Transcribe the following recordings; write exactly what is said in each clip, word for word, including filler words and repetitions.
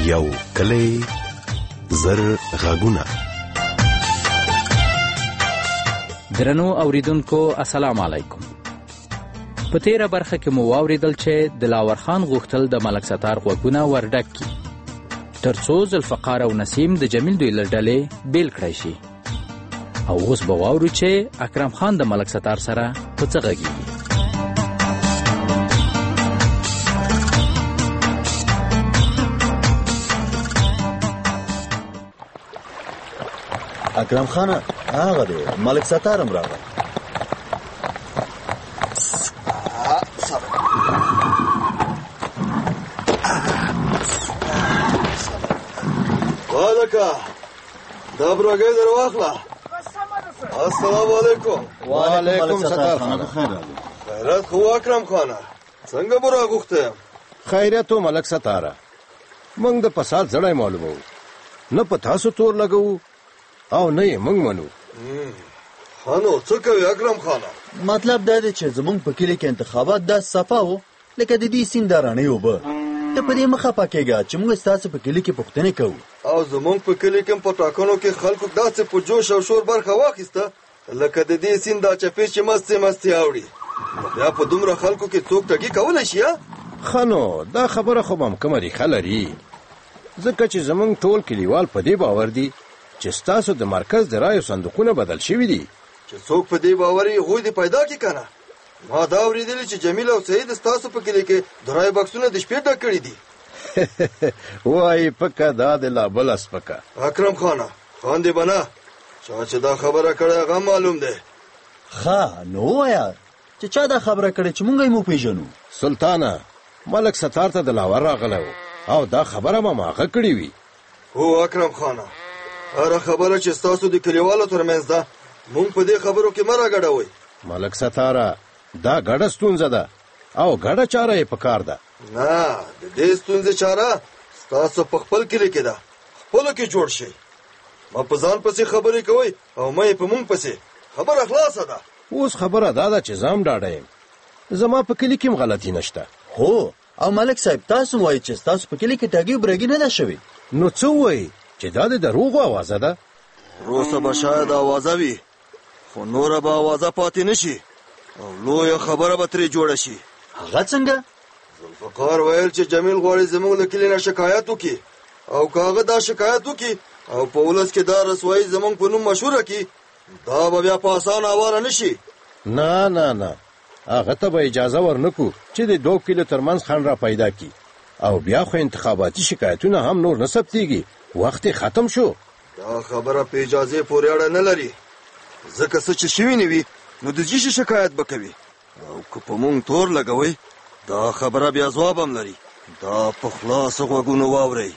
یو کلی زر غږونه. درنو اوریدونکو السلام علیکم. په تیره برخه کې مو واوریدل چې دلاور خان غوښتل د ملک ستار غوږونه ورډک کړي ترڅو ذوالفقار او نسیم د جمیل دوی له ډلې بیل کړی شي. او اوس به واورو چې اکرم خان د ملک ستار سره په څه غږیږي. اکرم خانه هغه دی ملک ستار هم راغی. والکه دا برګې در واخله. السلام علیکم. وعلیکم السلام. خیرات خو اکرم خانه څنګه برا غوښته؟ خیرات او ملک ستاره موږ د فساد زړای معلومو نه په تاسو تور لګو او نه یې موږ منو. خانو څه کوي اکرم خانه؟ مطلب دا دی چې زمونږ په کلي کې انتخابات دا صفا وو لکه د دې سیند رانه یو به ته په دې مخه پکېږه چې موږ ستاسو په کلي کې پوښتنې کوو. او زمونږ په کلي کې په ټاکنو کې خلکو داسې په جوش او شور برخه واخیسته لکه د دې سیند دا چپې چې مستې مستې اوړي. بیا په دومره خلکو کې څوک ټګي کولی شي؟ خانو دا خبره خو هم کومه ریښه لري ځکه چې زمونږ ټول کلیوال په دې باور دي چې ستاسو د مرکز د رایو صندوقونه بدل شوي دي. چې څوک په دې باور یې هغوی دې پیدا کړي که نه؟ ما دا اورېدلي چې جمیل او سعید ستاسو په کلي کې د رایو بکسونه د شپې ډک کړي دي. وایي پکه دا د لا بله سپکه. اکرم خانه خاندې به نه چا چې دا خبره کړې هغه معلوم دی. ښه نو ووایه چې چا دا خبره کړې چې موږ یې مو پېژنو. سلطانه ملک ستار ته دلاور راغلی و او دا خبره به ماغه کړې وي. هو اکرم خانه هره خبره چې ستاسو د کلیوالو ترمنځ ده مونږ په دې خبرو کې مه راګډوئ. ملک ستاره دا ګډه ستونزه ده او ګډه چاره یې پکار ده. نه د دې ستونزې چاره ستاسو په خپل کلي کې ده. خپلو کې جوړ شئ. ما په ځان پسې خبرې کوئ او مه یې په مونږ پسې. خبره خلاصه ده. اوس خبره دا ده چې زه هم ډاډه یم زما په کلي کې هم غلطي نشته. هو او ملک صاحب تاسو وایئ چې ستاسو په کلي کې ټګي او برګي نه ده شوې. نو څه وایي چې دا د دروغو اوازه ده؟ روسه به شاید اوازه وي خو نوره به اوازه پاتې نشي او لویه خبره به ترې جوړه شي. هغه څنګه؟ ذوالفقار ویل چې جمیل غواړي زموږ له کلي نه شکایت وکړي او که هغه دا شکایت وکړي او په ولس کې دا رسوایي زموږ په نوم مشهوره کړي دا به بیا په اسانه هواره نه شي. نه نه نه هغه ته به اجازه ورنکو چې د دوه کلو ترمنځ خنډ را پیدا کړي او بیا خو انتخاباتي شکایتونه هم نور نه ثبتېږي. وخت ختم شو. دا خبره په اجازه پورې اړه نه لري ځکه څه چې شوي نه وي نو د جیشي شکایت به کوي او که په مونږ تور لګوئ دا خبره بیا ځواب هم لري. دا په خلاصو غوږونو واورئ.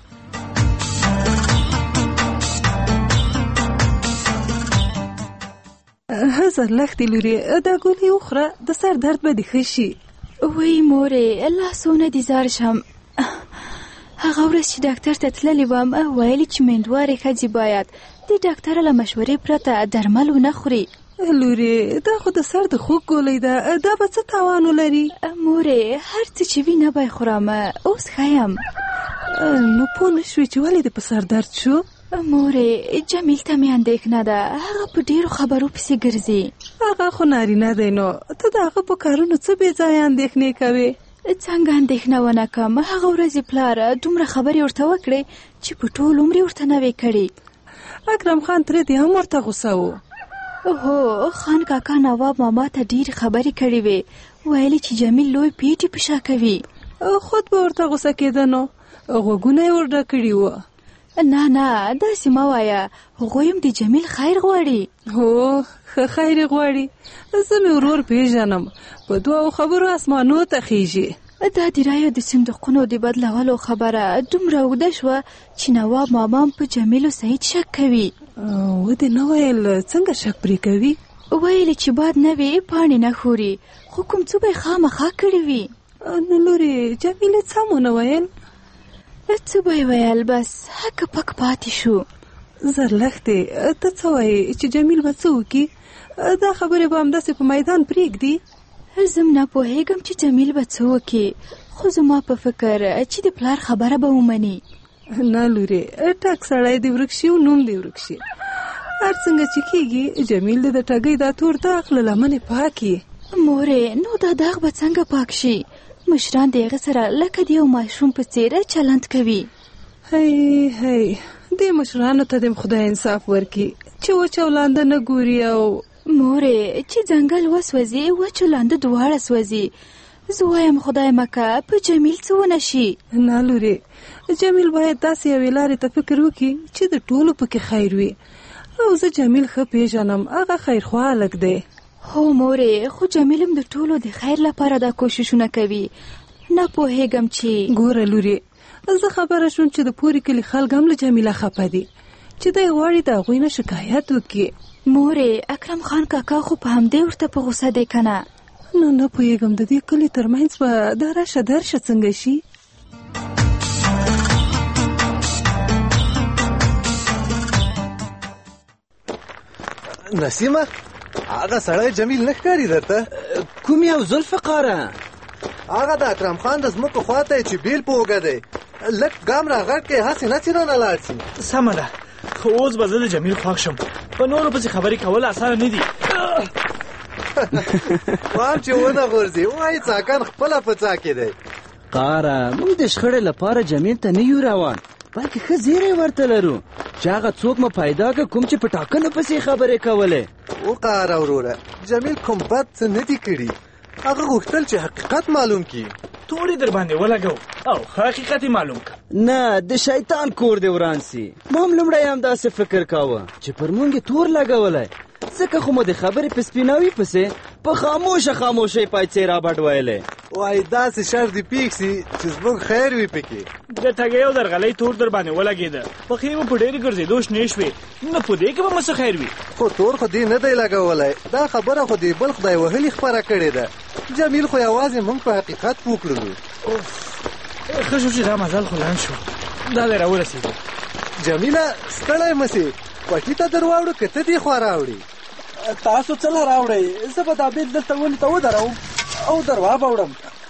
هزار لختې لورې دا ګولۍ وخوره د سر درد به دې ښه شي. وی مورې لاسونه دې زار شم. هغه ورځ چې ډاکټر ته تللی وم ویلي چې میندوارې ښځې باید د ډاکټر له مشورې پرته درمل ونه خوري. لورې دا خو د سر د خوږ ګولۍ ده دا به څه تاوان ولري؟ مورې هر څه چې وي نه به یې خورم اوس ښه یم. نو پوه نه شوې چې ولې دې په سر درد شو؟ مورې جمیل ته مې اندېښنه ده هغه په ډېرو خبرو پسې ګرځي. هغه خو نارینه دی نو ته د هغه په کارونو څه بې ځایه اندېښنې کوې؟ څنګه اندېښنه ونه کړم هغه ورځې پلار دومره خبرې ورته وکړې چې په ټول عمر یې ورته نه وې کړې. اکرم خان ترې دې هم ورته غوسه و. هو خان کاکا نواب ماما ته ډېرې خبرې کړې وې ویلې چې جمیل لوی پیټې په شا کوي. خود به ورته غوسه کېده نو غوږونه یې ورډک کړي وه. نه نه داسې مه وایه هغوی هم د جمیل خیر غواړي. هو ښه خیر یې غواړي. زه مې ورور پېژنم په دوو خبرو اسمانو ته خیژي. دا د رایو د صندوقونو د بدلولو خبره دومره اوږده شوه چې نواب ماما هم په جمیل او سعید شک کوي. ودې نه ویل څنګه شک پرې کوي؟ ویلې چې باد نه وي پاڼې نه خوري خو کوم څه به یې خامخا کړي وي. نو لورې جمیل څه مو نه ویل؟ څه به یې ویل بس هکه پک پاتې شو. زرلښتې ته څه وایې چې جمیل به څه وکړي؟ دا خبرې به همداسې په میدان پرېږدي؟ زم نه پوهېږم چې جمیل به څه وکړي خو زما په فکر چې د پلار خبره به ومني. نه لورې، ټک سړی دې ورک شي او نوم دې ورک شي. هر څنګه چې کېږي جمیل دې د ټګۍ دا تور داغ له لمنې پاک یې. مورې نو دا داغ به څنګه پاک شي؟ مشران د هغه سره لکه د یو ماشوم په څېره چلند کوي. هی هی دې مشرانو ته دې خدای انصاف ورکړي چې وچه ولانده نه ګوري. او مورې چې ځنګل وسوځي وچه ولانده دواړه سوځي. زه وایم خدای مکه په جمیل څه ونه شي. نه لورې، جمیل باید داسې یوې لارې ته فکر وکړي چې د ټولو پکې خیر وي. او زه جمیل ښه پیژنم، هغه خیرخوا هلک دی. هو مورې، خو جمیل هم د ټولو د خیر لپاره دا کوششونه کوي. نه پوهېږم چې ګوره لورې، زه خبره شوم چې د پورې کلي خلک هم له جمیله خفه دي چې دی غواړي د هغوی نه شکایت وکړي. مورې اکرم خان کاکا خو په همدې ورته په غوسه دی که نه؟ نو نه پوهېږم د دې کلي ترمنځ به دا راشه درشه څنګه شي. نسیمه، هغه سړی جمیل نه ښکاري درته؟ کوم یو ذوالفقاره؟ هغه د اکرم خان د ځمکو خواته چې بیل په اوږه دی. لږ ګام راغټ کې هسې نه چې رانه لاړ شي. سمه ده، خو اوس به زه د جمیل خوښ شم. په نورو پسې خبرې کول اسانه نه دي. وام چې ونه غورځي وایي څاکن خپله په څا کې دی. قاره موږ د شخړې لپاره جمیل ته نه یو روان، بلکې ښه زیری ورته لرو چې هغه څوک مو پیدا که کوم چې په ټاکنو پسې خبرې کولې. وقاره وروره، جمیل کوم بد څه نه دي کړي. هغه غوښتل چې حقیقت معلوم کړي. توړې در باندې ولګو او حقیقت یې معلوم کړه. نه د شیطان کور دې وران سي. ما هم لومړی هم داسې فکر کاوه چې پر مونږ یې تور لګولی، ځکه خو مو د خبرې په سپیناوي پسې په خاموشه خاموشۍ پایڅې رابټ ویلی. وایي داسې شر دې پېښ سي چې زموږ خیر وي پکې. د ټګۍ او درغلۍ تور در باندې ولګېده، پښې مو په ډېرې ګرځېدو شنې شوې، نه په دې کې به مو څه خیر وي. خو تور خو دې نه دی لګولی، دا خبره خو دې بل خدای وهلي خپره کړې ده. جمیل خو یوازې موږ په حقیقت پوه کړلو. ښه شو چې دا مزل خو لنډ شو، دا دی راورسېدو. جمیله ستړی مه سې، پټي ته در واوړو که ته دې خوا راوړې؟ تاسو څه لا راوړئ؟ زه به دا بیل دلته ونې ته ودروم او در وابوړم.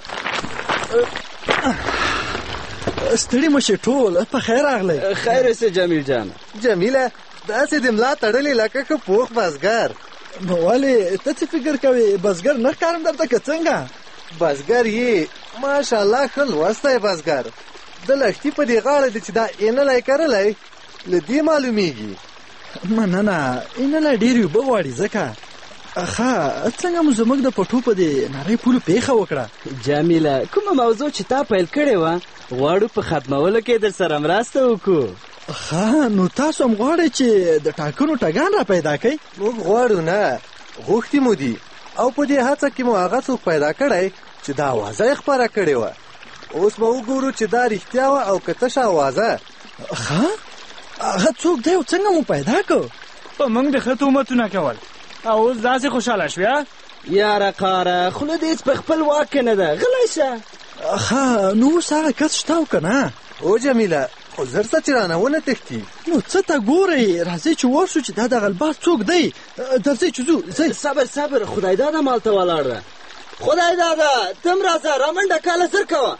ستړي مه شئ ټول، په خیر راغلی. خیر اوسې جمیل جانه. جمیله داسې دې ملا تړلې لکه ښه پوخ بزګر. نو ولې ته څه فکر کوې؟ بزګر نه ښکارم درته که څنګه؟ بزګر یې ماشاءالله، ښه لوستی بزګر. د لښتي په دې غاړه دی چې دا اینلی کرلی، له دې معلومیږي. مننه، اینلی ډېرې اوبه غواړي ځکه. ښه څنګه مو زموږ د پټو په دې نرۍ پولو پیښه وکړه؟ جمیله کومه موضوع چې تا پیل کړې وه غواړو په ختمولو کې در سره مرسته وکړو. ښه نو تاسو هم غواړئ چې د ټاکنو ټګان را پیدا کړئ؟ موږ غواړو نه، غوښتي مو دي. او په دې هڅه کې مو هغه څوک پیدا کړی چې دا اوازه یې خپره کړې وه. اوس به وګورو چې دا رښتیا وه او که تشه اوازه. ښه هغه څوک دی او څنګه مو پیدا کړ؟ په موږ د ښه تهمتونه کول او اوس داسې خوشحاله شوې؟ یاره قاره خوله دې په خپل واک کې نه ده، غلی شه. ښه نو اوس هغه کس شته او که نه؟ او جمیله خو زر څه چې رانه ونه تښتي. نو څه ته ګورئ؟ راځئ چې ورشو چې دا دغه الباس څوک دی. درځئ چې ځو. ځئ صبر صبر، خدای داده مالته ولاړ ده. خدای داده تم راځه، رامنډه کاله زر کوه.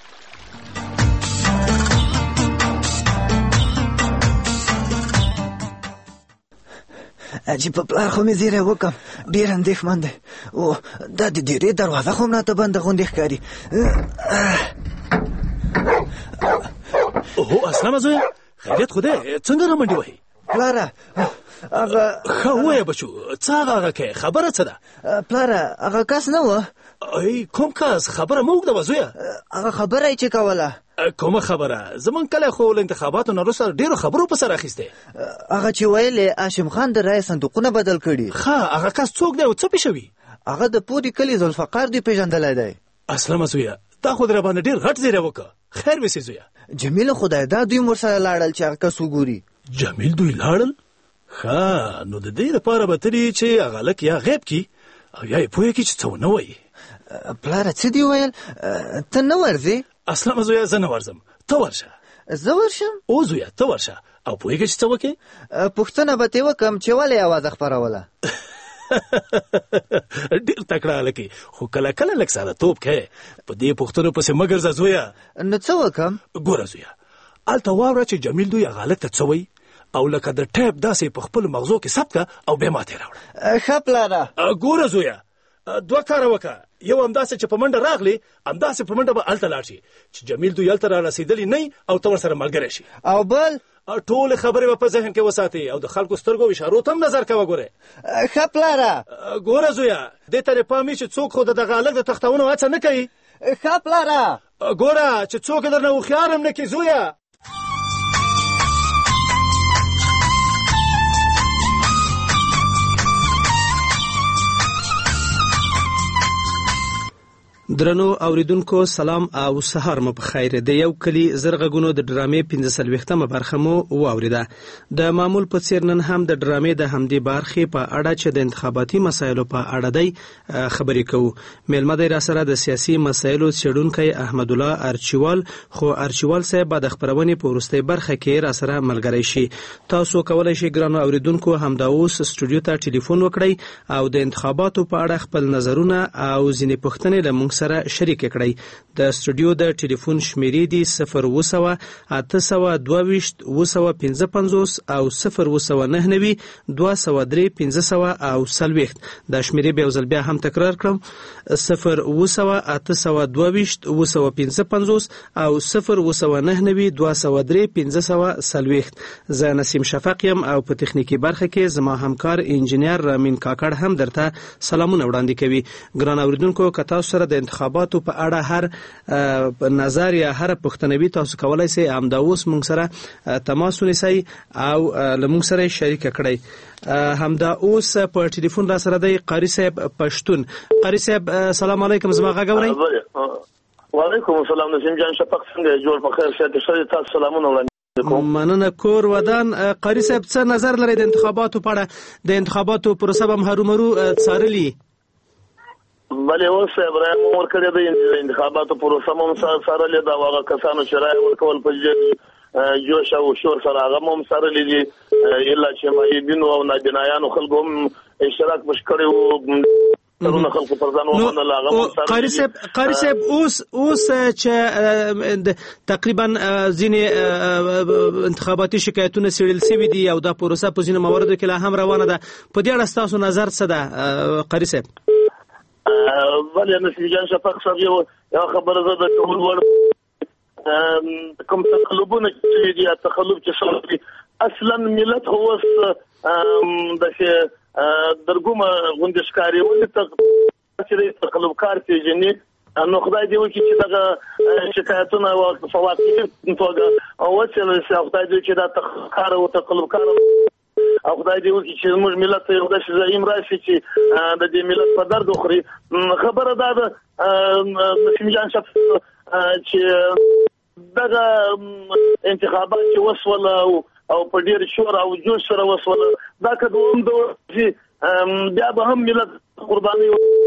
چې په پلار خو مې زیری وکړم، ډېر اندېښمن دی. او دا د دیرې دروازه خو هم راته بنده غوندې ښکاري. اوهو اسلامه زویه، خیریت خو دی، څنګه رامنډې وهې؟ پلاره هغه ښه ووایه بچو، څه هغه هغه کوې؟ خبره څه ده؟ پلاره هغه کس نه و. ای کوم کس؟ خبره مه اوږدوه زویه. هغه خبره یې چې کوله. کومه خبره؟ زمونږ کلی خو له انتخاباتو نه وروسته ډېرو خبرو په سر اخیستی. هغه چې ویلې هاشم خان د رایې صندوقونه بدل کړي. ښه هغه کس څوک دی او څه پېښوي؟ هغه د پورې کلي ذوالفقار دوی پېژندلی دی. اسلمه زویه، تا خو در باندې ډېر غټ زیری وکړه. خیر وسې زویه. جمیل خدای دا دوی ورسره لاړل چې هغه کس وګوري. جمیل دوی لاړل؟ ښه نو د دې لپاره به تلي چې هغه هلک یا غیب کړي او یا یې پوه کړي چې څه ونه وایي. پلاره څه دې ویل؟ ته نه ورځې؟ اسلمه زویه زه نه ورځم، ته ورشه. زه ورشم؟ او زویه ته ورشه او پوهېږې چې څه وکړې. پوښتنه به ترې وکړم چې ولې یې اوازه خپروله. ډېر تکړه هلکې، خو کله کله لږ ساده توب کوې. په دې پوښتنو پسې مه ګرځه زویه. نو څه وکړم؟ ګوره زویه، هلته واوره چې جمیل دوی هغه هلک ته څه وایي او لکه د ټیپ داسې په خپل مغزو کې ثبت کړه او بیا ماته یې راوړه. ښه پلاره ګوره زویه دوه کاره وکړه، یو همداسې چې په منډه راغلی همداسې په منډه به هلته لاړ شي چې جمیل دوی هلته را رسېدلی نه او ته ورسره ملګری شي. او بل ټولې خبرې به په ذهن کې وساتې او د خلکو سترګو اشارو ته هم نظر کوه. ګوره ښه پلاره ګوره زویه دې ته دې پام وي چې څوک خو د دغه هلک د تختونو هڅه نه کوي. ښه پلاره ګوره چې څوک درنه هوښیار هم نه کړي زویه. درنو اوریدونکو سلام او سهار مو په خیر. د یو کلی زرغونو د ډرامې پنځه څلوېښتمه برخه مو واوریده. د معمول په څیر نن هم د ډرامې د همدې برخې په اړه چې د انتخاباتي مسایلو په اړه دی خبرې کوو. میلمه دی را سره د سیاسي مسایلو څېړونکی احمد الله ارچیوال، خو ارچیوال صاحب به د خپرونې په وروستۍ برخه کې را سره ملګری شي. تاسو کولی شئ ګرانو اوریدونکو همدا اوس سټوډیو ته ټلیفون وکړئ او د انتخاباتو په اړه خپل نظرونه او ځینې پوښتنې له موږ سره شریک کړئ. د سټوډیو د ټلیفون شمیرې دي صفر اوه سوه اته سوه دوه ویشت اوه سوه پنځه پنځوس او صفر اوه سوه نهه نوي دوه سوه درې پنځه سوه او څلوېښت. دا شمیرې به یو ځل بیا هم تکرار کړم، صفر اوه سوه اته سوه دوه ویشت اوه سوه پنځه پنځوس او صفر اوه سوه نهه نوي دوه سوه درې پنځه سوه څلوېښت. زه نسیم شفق یم او په تخنیکي برخه کې زما همکار انجینیر رامین کاکړ هم درته سلامونه وړاندې کوي. ګران اوریدونکو که تاسو سره د انتخاباتو په اړه هر نظر یا هر پوښتنه وي تاسو کولای شئ همدا اوس موږ سره تماس ونیسئ او له موږ سره شریک کړئ. همدا اوس په ټلیفون را سره دی قاری صاحب پښتون. قاری صاحب سلام علیکم، زما غږ اورئ؟ وعلیکم السلام نسیم جان شفق څنګه جوړ په خیر شه شه تاسو سلامونه وړاندې کوم. مننه کور ودان. قاری صاحب څه نظر لرئ د انتخاباتو په اړه؟ د انتخاباتو پروسه به هرومرو څارلي؟ بلې اوس ابراهیم عمر کړی د انتخاباتو پروسه مو څارلې ده او هغه کسانو چې رایه ورکول په جوش او شور سره هغه هم څارلي دي، الا چې مایبینو او نابینایانو خلکو هم اشتراک پکې کړی وو. قاری صاحب قاری صاحب اوس اوس چې تقریبا ځینې انتخاباتي شکایتونه څېړل شوي دي او دا پروسه په ځینو مواردو کې لا هم روانه ده، په دې اړه ستاسو نظر څه ده قاری صاحب؟ بله نسیم جان شفق صاحب یو خبره زه د کول وړ کوم تقلبونه چې دي تقلب چې شوی دي اصلا ملت خو اوس داسې درګومه غونډه ښکاري ولې چې تقلبکار پیژني. نو خدای دې وکړي چې دغه شکایتونه په واقعي توګه وڅېړل شي، خدای دې چې دا تقلبکار او تقلبکار او خدای دې وکړي چې موږ ملت ته یو داسې زعیم راشي چې د دې ملت په درد وخوري. خبره دا ده نسیم جان شفق چې دغه انتخابات چې وسوله او په ډېر شور او جوش سره وسوله دا که دوم د بیا به هم ملت قرباني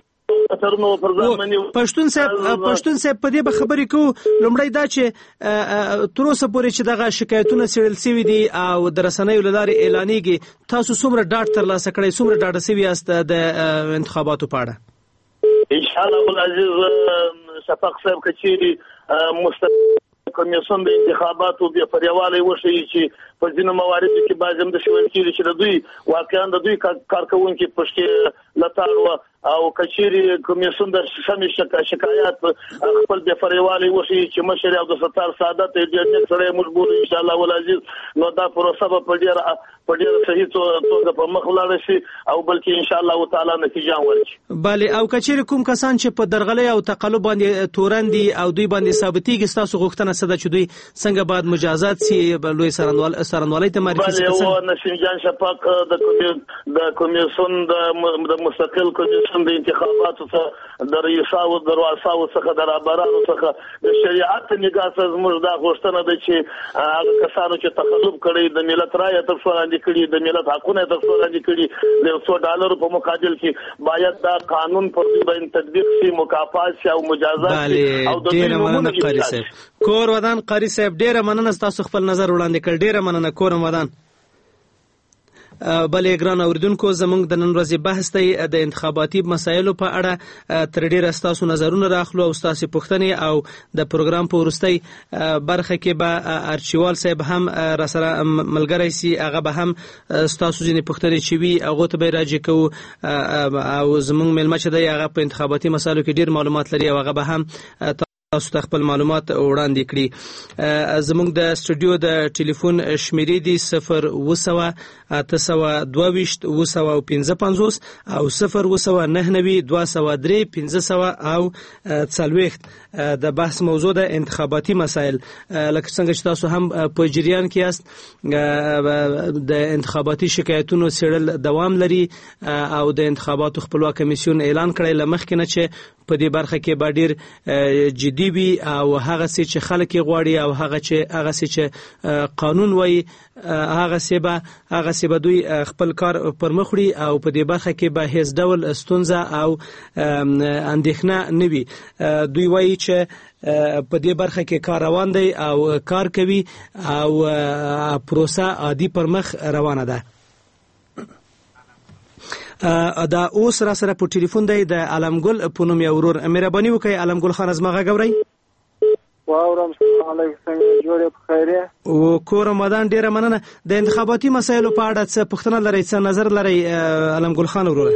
پښتون صاحب پښتون صاحب په دې به خبرې کوو. لومړی دا چې تر اوسه پورې چې دغه شکایتونه څېړل شوي دي او د رسنیو له لارې اعلانېږي، تاسو څومره ډاډ ترلاسه کړی، څومره ډاډه شوي یاست د انتخاباتو په اړه؟ انشاءالله العزیز شفق صاحب که چیرې مستقل کمیسیون د انتخاباتو بیا پر یووالی وښیي چې په ځینو مواردو کې بعضې هم داسې ویل کېږي چې د دوی واقعا د دوی کارکوونکي پښتې لتاړ وه او که چیرې کمیسیون د سمې شکایات خپل بیا پر یووالی وښیي چې مشر او د ستار سعادت یې ډېر نیک سړی مجبور انشاءالله العزیز نو دا پروسه به په ډېره په ډېره صحیح توګه په مخ ولاړه شي او بلکې انشاءالله تعالی نتیجه ورکړي. بله او که چیرې کوم کسان چې په درغلۍ او تقلب باندې تورن دي او دوی باندې ثابتېږي، ستاسو غوښتنه څه ده چې دوی څنګه باید مجازات سي، لوی څارنوالۍ ته معرفي سي؟ بله نسیم جان شفق د کمیسیون د مستقل کمیسیون د انتخاباتو څخه د رئیساو د رؤساو څخه د رهبرانو څخه د شریعت نگاه څخه زموږ دا غوښتنه ده چې هغه کسانو چې تقلب کړی د ملت رایه تر څو وړاندې کړي، د ملت حقونه تر څو وړاندې کړي، د یو څو ډالرو په مقابل کې باید دا قانون پر دوی باندې تطبیق شي، مکافات شي او مجازات شي او د دوی نومونه قاری صاحب. کور ودان قاری صاحب ډېره مننه ستاسو خپل نظر وړاندې کړ، ډېره مننه کور ودان. بلې ګران اوریدونکو زموږ د نن ورځې بحث دی د انتخاباتي مسایلو په اړه تر ډیره ستاسو نظرونه راخلو او ستاسو پوښتنې او د پروګرام په وروستۍ برخه کې به ارچیوال صاحب هم را سره ملګری سي هغه به هم ستاسو ځینې پوښتنې چې وي هغو ته به یې راجع کوو او زموږ میلمه چې دی هغه په انتخاباتي مسایلو کې ډیر معلومات لري او هغه به هم تاسو ته خپل معلومات وړاندې کړي. زموږ د سټوډیو د ټلیفون شمیرې دي صفر اوه سوه اته سوه دوه ویشت اوه سوه او پنځه پنځوس او صفر اوه سوه نهه نوي دوه سوه درې پنځه سوه او څلوېښت. د بحث موضوع د انتخاباتي مسایل لکه څنګه چې تاسو هم په جریان کې یاست د انتخاباتي شکایتونو څېړل دوام لري او د انتخاباتو خپلواک کمیسیون اعلان کړی له مخکې نه چې په دې برخه کې به ډیر جدي وي او هغه څه چې خلک یې غواړي او هغه چې هغه څه چې قانون وایي هغه څه به هغه څه به دوی خپل کار پر مخ وړي او په دې برخه کې به هیڅ ډول ستونزه او اندېښنه نه وي. دوی وایي چې په دې برخه کې کار روان دی او کار کوي او پروسه عادي پر مخ روانه ده. دا اوس را سره په ټلیفون دی د علمګل په نوم یو ورور. مهرباني وکړئ علمګل خان از ما غږ اورئ؟ واورم. السلام علیکم. څنګه جوړ یې؟ په خیر یې؟ او کور رمضان ډیره مننه. د انتخاباتي مسایلو په اړه څه پوښتنه لرئ، څه نظر لرئ علمګل خان وروره؟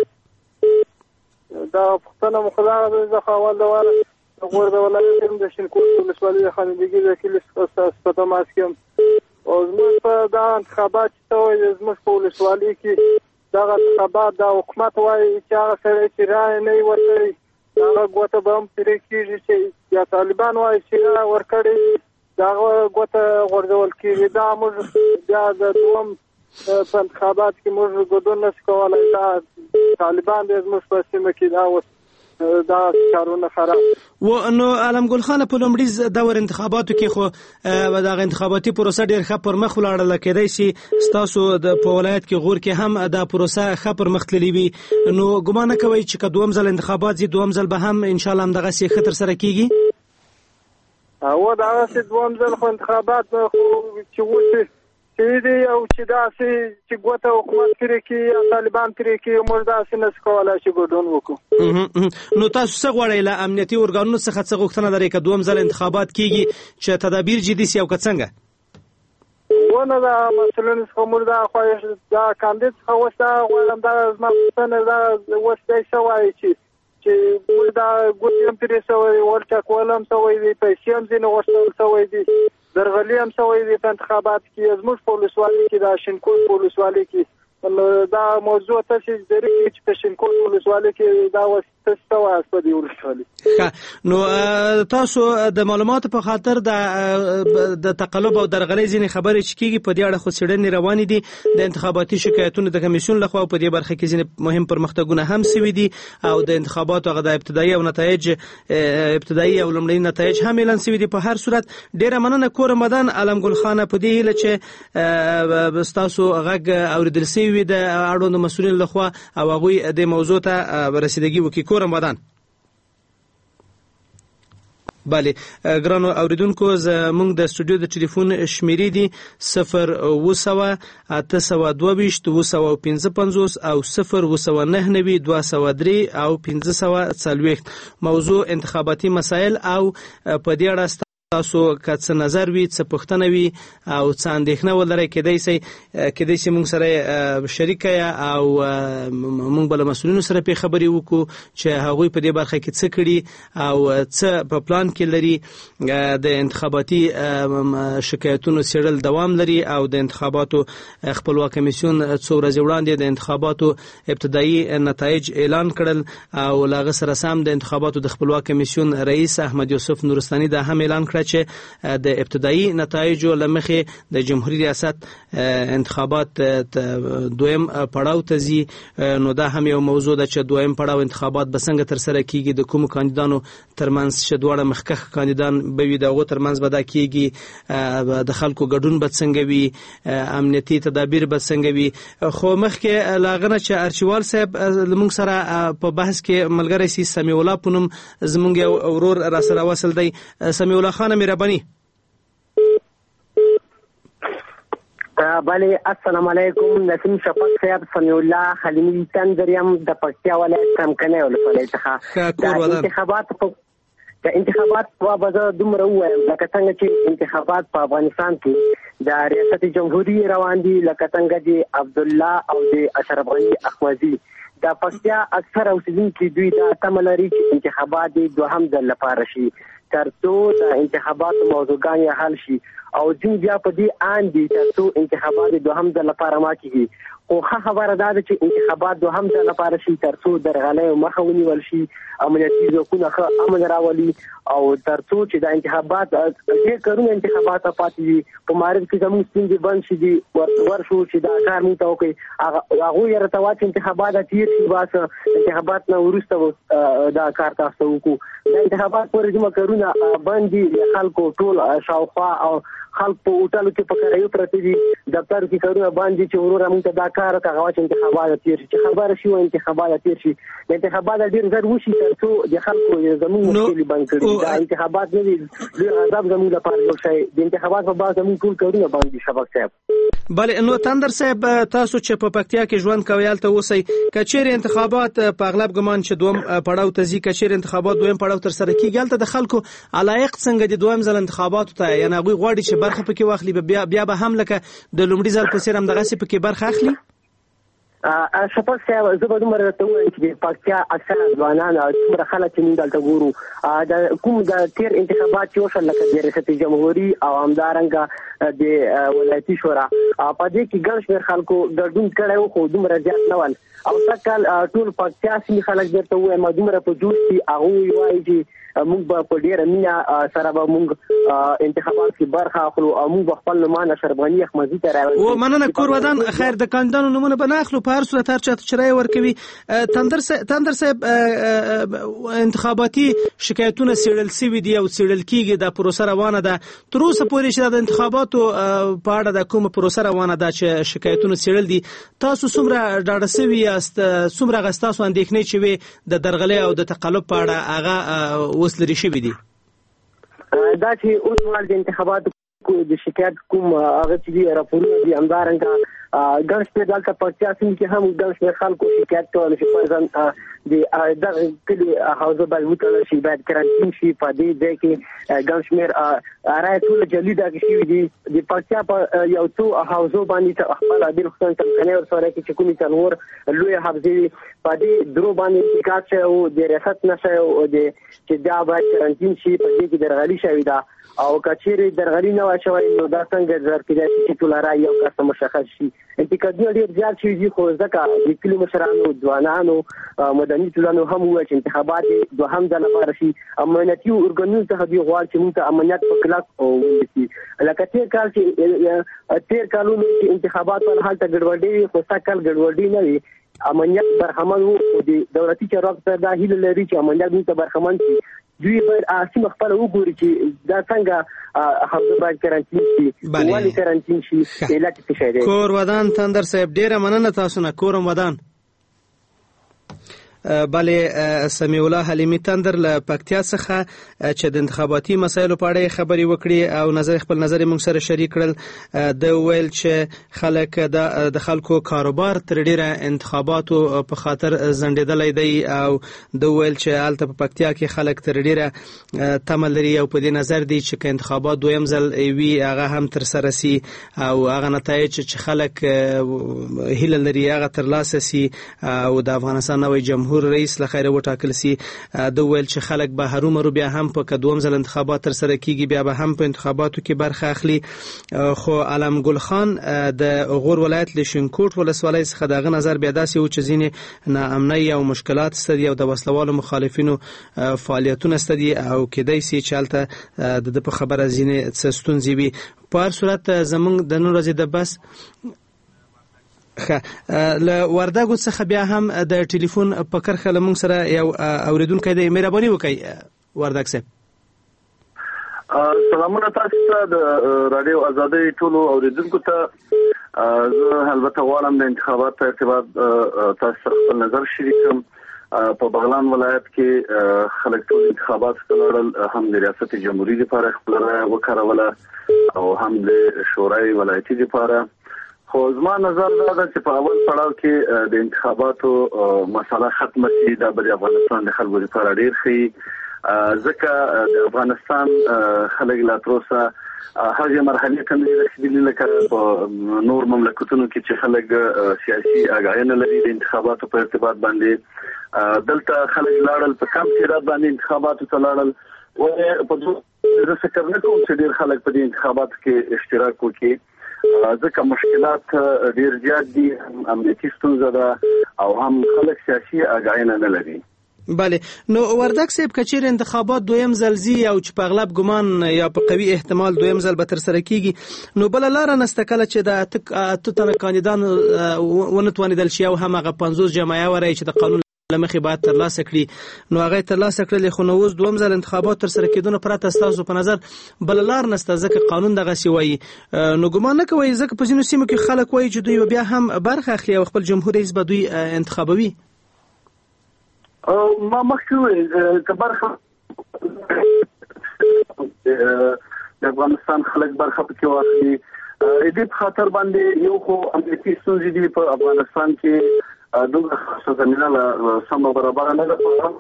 دا پوښتنه مو خو دغه ده خو اول د واره د غور د ولایت د شینکوټ ولسوالۍ د خانندګۍ د کلي څخه په تماس کې یم او زموږ په دغه انتخابات چې وایي زموږ په ولسوالۍ کې دغه انتخابات د حکومت وایي چې هغه سړی چې رایې نه وي ورکړی هغه ګوته به هم پرې کېږي چې یا طالبان وایي چې رایې ورکړې د هغه ګوته غورځول کېږي. دا موږ بیا د دوم په انتخابات کې موږ ګډون نشو کولی. دا طالبان دی زموږ په سیمه کې دا اوس دا کارونه خراب و. نو علمګل خان په لومړي دور انتخاباتو کې خو دغه انتخاباتي پروسه ډېر ښه پر مخ ولاړله، کېدای شي ستاسو په ولایت کې غور کې هم دا پروسه ښه پر مخ تللې وي. نو ګمان نه کوئ چې که دوم ځل انتخابات ځي دوم ځل به هم انشاءالله همدغسې ښه ترسره کېږي؟ هو دغسې دوم ځل خو انتخابات چې وشي چې دی او چې داسې چې ګوته حکومت پرې کړي یا طالبان پرې کړي موږ داسې نشو کولی چې ګډون وکړو. نو تاسو څه غواړئ له امنیتي ارګانونو څخه څه غوښتنه لرئ که دوم ځل انتخابات کېږي چې تدابیر جدي سي او که څنګه؟ ونه دا مسؤلینو څخه موږ دا خواهش دا کاندید څخه اوس دا غواړم دا زما پوښتنه دا اوس دی څه وایي چې چې موږ دا ګوتې هم پرې شوی ورچکول هم شوی دي پیسې هم ځینې غوښتل شوی دي درغلي هم شوی دي په انتخابات کې زموږ په ولسوالۍ کې دا شینکوټ په ولسوالۍ کې دا موضوع تاسو درې چې په شینکوټ ولسوالۍ کې دا وس تاسو واس په دی ولسوالۍ. نو تاسو د معلوماتو په خاطر د د تقلب او درغلي ځینې خبرې چې کیږي په دې اړه خو څېړنې روانې دي د انتخاباتي شکایتونو د کمیسیون لخوا په دې برخه کې ځینې مهم پرمختګونه هم سوي دي او د انتخاباتو هغه د ابتدایي او نتایج ابتدایي او لومړني نتایج هم اعلان سوي دي. په هر صورت ډیره مننه کور رمضان علمګل خان په دې هیله چې تاسو غږ اوریدل سوي وي د اړوندو مسؤلینو لخوا او هغوی د موضوع ته رسیدګي وکړي. کور رمضان. بله ګرانو اوریدونکو زموږ د سټوډیو د ټلیفون شمیرې دي صفر اوه سوه اته سوه دوه ویشت اوه سوه پنځه پنځوس او صفر اوه سوه نهه نوي دوه سوه درې او پنځه سوه څلوېښت. موضوع انتخاباتي مسایل او په دې اړه تاسو که څه نظر وي څه پوښتنه وي او څه اندېښنه ولرئ کېدای شي کېدای شي موږ سره شریکه او موږ به له مسؤلینو سره پرې خبرې وکړو چې هغوی په دې برخه کې څه کړي او څه په پلان کې لري. د انتخاباتي شکایتونو څېړل دوام لري او د انتخاباتو خپلواک کمیسیون څو ورځې وړاندې د انتخاباتو ابتدایي نتایج اعلان کړل او له هغه سره سم د انتخاباتو د خپلواک کمیسیون رئیس احمد یوسف نورستاني دا هم اعلان کړ چې د ابتدایي نتایجو له مخې د جمهوریت ریاست انتخابات دویم پړاو ته ځي. نو دا هم یو موضوع ده چې دویم پړاو انتخابات به څنګه ترسره کیږي، د کومو کاندیدانو ترمنځ چې دواړه مخکښ کاندیدان به وي د هغو ترمنځ به دا کیږي، د خلکو ګډون به څنګه وي، امنیتي تدابیر به څنګه وي. خو مخکې له هغه نه چې ارچیوال صاحب زموږ سره په بحث کې ملګری سي سمیع الله په نوم زموږ یو ورور را سره وصل دی. سمیع الله خان مهرباني. بله السلام علیکم نسیم شفق صاحب سمیع الله حلیمی تندریم د پکتیا ولایت کمکنه ولسوالۍ څخه د انتخابات د انتخابات په بازه دومره وایم لکه څنګه چې انتخابات په افغانستان کې د ریاست جمهوریت روان دي لکه څنګه چې عبد الله او د اشرف غنی اخوازی د پکتیا اکثر اوسیدونکو دوی د تمه لري چې انتخابات د دوهم ځل لپاره شي ترڅو د انتخاباتو موضوعګان حل شي او ځین بیا په دې ان دي ترڅو انتخابات د دوهم ځل لپاره ما کیږي خو خبره ده چې انتخابات دوهم ځل لپاره شي ترڅو درغلۍ مخه ونیول شي امنیتي ځواکونه ښه امن راولي او ترڅو چې د انتخابات ډېر کارونه انتخابات پاتې دي په معرض کې زموږ ستونزې بند شي دي ورشو چې دا کار موږ ته وکړي هغوی یې راته وایي چې انتخابات تیر شي بس انتخابات نه وروسته دا کار تاسو وکړو د انتخابات پورې کومه کارونه بند دي خلکو ټول شاوخوا او خلک په هوټلو کې په کرایو پراته دي دفتر کې کارونه باندې چې وروره موږ ته دا کار کوي چې انتخابات تیر شي خبره شي او انتخابات تیر شي انتخابات ډیر زر وشي ترڅو د خلکو زموږ مشکل بند کړي دا انتخابات نه دي ډیر عذاب زموږ لپاره جوړ شي د انتخابات په باب زموږ ټول کارونه باندې شبک صاحب بله نو تندر صاحب تاسو چې په پکتیا کې ژوند کوي البته اوسئ کچېر انتخابات په اغلب ګمان چې دوم پړاو ته ځي کچېر انتخابات دویم پړاو تر سره کیږي البته د خلکو علایق څنګه د دویم ځل انتخاباتو ته یعنی هغوی غواړي چې برخه پکې واخلي بیا بیا به هم لکه د لومړي ځل په څېر همدغسې پکې برخه اخلي شفق صاحب زه به دومره درته ووایم چې د پکتیا اکثره ځوانان او څومره خلک چې موږ دلته ګورو د کوم د تېر انتخابات چې وشول لکه د ریاست جمهوري او همدارنګه د ولایتي شورا په دې کې ګڼ شمېر خلکو ګډون کړی و خو دومره زیات نه ول او سږکال ټول پکتیا سیمې خلک درته ووایم دومره په جوش دي هغوی وایي چې موږ به په ډیره مینه سره به موږ انتخابات کې برخه اخلو او موږ به خپل نومان اشرف غنی احمدي ته راوړو او مننه کور ودان خیر د کاندیدانو نومونه به نه اخلو په هر صورت هر چاته چې رای ورکوي تندر تندر صاحب انتخاباتي شکایتونه څېړل سوي دي او څېړل کېږي دا پروسه روانه ده تر اوسه پورې چې د انتخاباتو په اړه د کومه پروسه روانه ده چې شکایتونه څېړل دي تاسو څومره ډاډه سوي یاست څومره هغه ستاسو اندېښنې چې وې د درغلۍ او د تقلب په اړه هغه اوس لرې شوي دي دا چې اوس مهال د انتخاباتو د شکایت کوم هغه چې دي راپورونه دي همدارنګه ګڼ شمېر دلته پکتیا سیمې کې هم ګڼ شمېر خلکو شکایت کولی چې فرضاً د دغه کلي حوزه باید وتړل شي باید کرانتین شي په دې ځای کې ګڼ شمېر رایې ټوله جعلي ډکې شوي دي د پکتیا په یو څو حوزو باندې خپل عادل خصوصا کمکنۍ ورسره کې چې کومې څلور لویې حوزې وي په دې درو باندې انتقاد شوی و د ریاست نه شوی و چې دا باید کرانتین شي په دې کې درغلي شوې ده او که چیرې درغلي نه وای شوی نو دا څنګه زر کېدای شي چې ټوله رایې یو کس ته مشخص شي انتقادونه ډېر زیات شوي دي خو ځکه د کلي مشرانو ځوانانو مدني ټولنو هم وویل چې انتخابات یې دوهم ځل لپاره شي امنیتي ارګانونو څخه دوی غواړي چې موږ ته امنیت په کلک ونیسي لکه تېر کال چې تېر کالونو کې انتخابات ول هلته ګډوډي وي خو سږ کال ګډوډي نه وي امنیت برخمن وو خو د دولتي چارواکو سره دا هیله لري چې امنیت موږ ته برخمن شي دوی باید سیمه خپله وګوري چې دا څنګه حوزه باید کرانتین شي ولې کرانتین شي علت څه شی دی کور ودان تندر صاحب ډېره مننه تاسو نه کورم ودان بله سمیع الله حلیمی تندر له پکتیا څخه چې د انتخاباتي مسایلو په اړه خبرې وکړي او نظر خپل نظر موږ سره شریک کړل د ویل چې خلک د خلکو کاروبار تر ډیره انتخاباتو په خاطر زندیدلې دی او د ویل چې الته په پکتیا کې خلک تر ډیره تمل لري او په دې نظر دی چې انتخابات دویم ځل وي هغه هم تر سره سي او هغه نتایج چې خلک هیله لري هغه ترلاسه سي او د افغانستان نوی جمهور رئیس لخیره وټاکل سي د ویل چې خلک به هرومرو بیا هم په دوم ځل انتخابات تر سره کیږي بیا به هم په انتخاباتو کې برخه اخلي خو علم ګل خان د غور ولایت له شینکوټ ولسوالۍ څخه دغه نظر بیا داسې و چې ځینې ناامنۍ او مشکلات ستدي او د وسلوالو مخالفینو فعالیتونه ستدي او کېدای سي چې هلته د په خبره ځینې څه ستونزې وي په هر صورت زموږ د نن ورځې د بس له وردګو څخه بیا هم د ټلیفون په کرښه له موږ سره یو اورېدونکی دی مهرباني وکړئ وردګ صاحب سلامونه تاسو ته د رادیو ازادۍ ټولو اوریدونکو ته زه البته غواړم د انتخابات په ارتباط تاسو سره خپل نظر شریک کړم په بغلان ولایت کې خلک ټول انتخابات ته لاړل هم د ریاست جمهوریت لپاره خپل رایه وکاروله او هم د شورای ولایتي لپاره خو زما نظر دا ده چې په اول پړاو کې د انتخاباتو مسله ختمه شي دا به د افغانستان د خلکو لپاره ډیر ښه ځکه د افغانستان خلک لا تر اوسه هغه مرحله ته نه رسیدلي لکه په نور مملکتونو کې چې خلک سیاسي اګاین لري د انتخاباتو په ارتباط باندې دلته خلک لاړل په کم تعداد باندې انتخاباتو ته لاړل او په دوه زه فکر نه کوم چې ډیر خلک په دې انتخاباتو کې اشتراک وکړي ځکه مشکلات ډیر زیات دي امنیتي ستونزه ده او هم خلک سیاسي اګاین نه لري. بله نو وردک صاحب کچیر انتخابات دویم ځل زی او چې په اغلب ګمان یا په قوي احتمال دویم ځل به تر سره کیږي نو بل لار نسته کله چې د اته تنه کاندیدان ونه توانیدل شي او هم هغه پنځوس جمعیه وری چې د قانون لمخې باید ترلاسه کړي نو هغه ترلاسه کړل خو نو اوس دوم ځل انتخابات تر سره کېدونه پرته ستاسو په نظر بل لار نسته ځکه قانون دغه سی وایي نو ګمان نه کوي ځکه په ځینو سیمو کې خلک وایي چې دوی بیا هم برخه اخلي او خپل جمهوریت حزب دوی انتخابوي او ما مخکې کبرخه د افغانستان خلک برخه پکې واخلي دې په خاطر باندې یو خو امنیتي ستونزې دي په افغانستان کې دوه خاصه زمينه له سم برابر نه ده.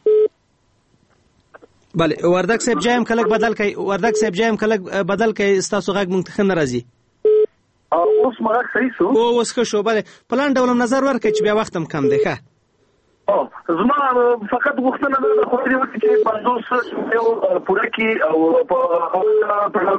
بله وردک صاحب جایم کلک بدل کړي وردک صاحب جایم کلک بدل کړي تاسو غږ مونږ ته ناراضي اوس مغه صحیح شو او اوس ښه شو. بله پلان ډول نظر ورکړي چې بیا وخت هم کم دی ښه او زما فقط غوښتنه ده د خو دې وخت کې پنځوس یو پوره کې او په هغه پړاو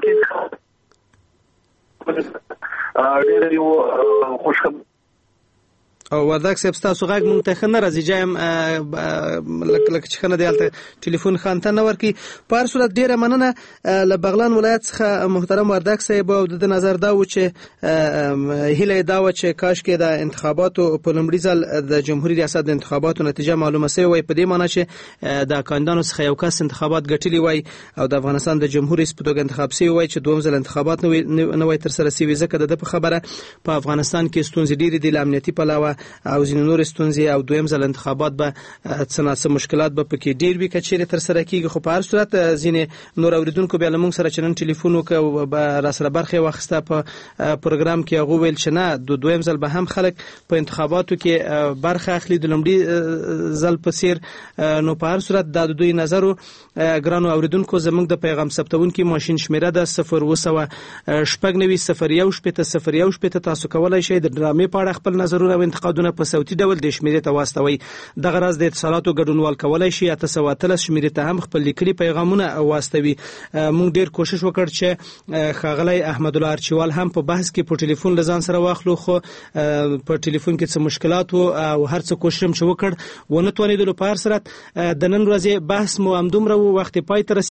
کې ډېر یو خوشخبر او وردک صاحب تاسو غږ مونږ ته نه راځي جایم لکه لکه چې خنه دیالته ټلیفون خانته نه ورکی په هر صورت ډیره مننه له بغلان ولایت څخه محترم وردک صاحب او د نظر دا و چې هله دا و چې کاش کې د انتخاباتو په لومړي ځل د جمهوریت ریاست د انتخاباتو نتیجه معلومه شوی وي په دې معنی چې د کاندیدانو څخه یو کس انتخابات ګټلی وي او د افغانستان د جمهوریت په توګه انتخاب شوی وي چې دوم ځل انتخابات نه وي تر سره شوی ځکه د خبره په افغانستان کې ستونزې ډېرې دي د امنیتي پلاوه او ځینې نور ستونزې او دویم ځل انتخابات به څه مشکلات به پکې ډېر وي که چیرې تر سره کېږي خو په هر صورت ځینې نور اورېدونکو بیا له موږ سره چې نن ټلیفون وکړ او به راسره برخه واخیسته په پروګرام کې هغوی ویل چې نه د دویم ځل به هم خلک په انتخاباتو کې برخه اخلي د لومړي ځل په څېر نو په هر صورت دا د دوی نظر و ګرانو اورېدونکو زموږ د پیغام ثبتونکي ماشین شمېره ده صفر اوه سوه شپږ نوي صفر یو شپېته صفر یو شپېته تاسو کولی شئ د ډرامې په اړه خپل نظرونه او انتقادونه په صوتي ډول د شمیرې ته واستوي دغه راز د اتصالاتو ګډونوال کولی شي اته سوه اتلس شمیرې ته هم خپل لیکلي پیغامونه واستوي. موږ ډېر کوشش وکړ چې ښاغلی احمد الله ارچیوال هم په بحث کې په ټلیفون له ځان سره واخلو خو په ټلیفون کې څه مشکلات و او هر څه کوشش هم چې وکړ ونه توانېدلو. په هر صورت د نن ورځې بحث مو همدومره و وخت پای ته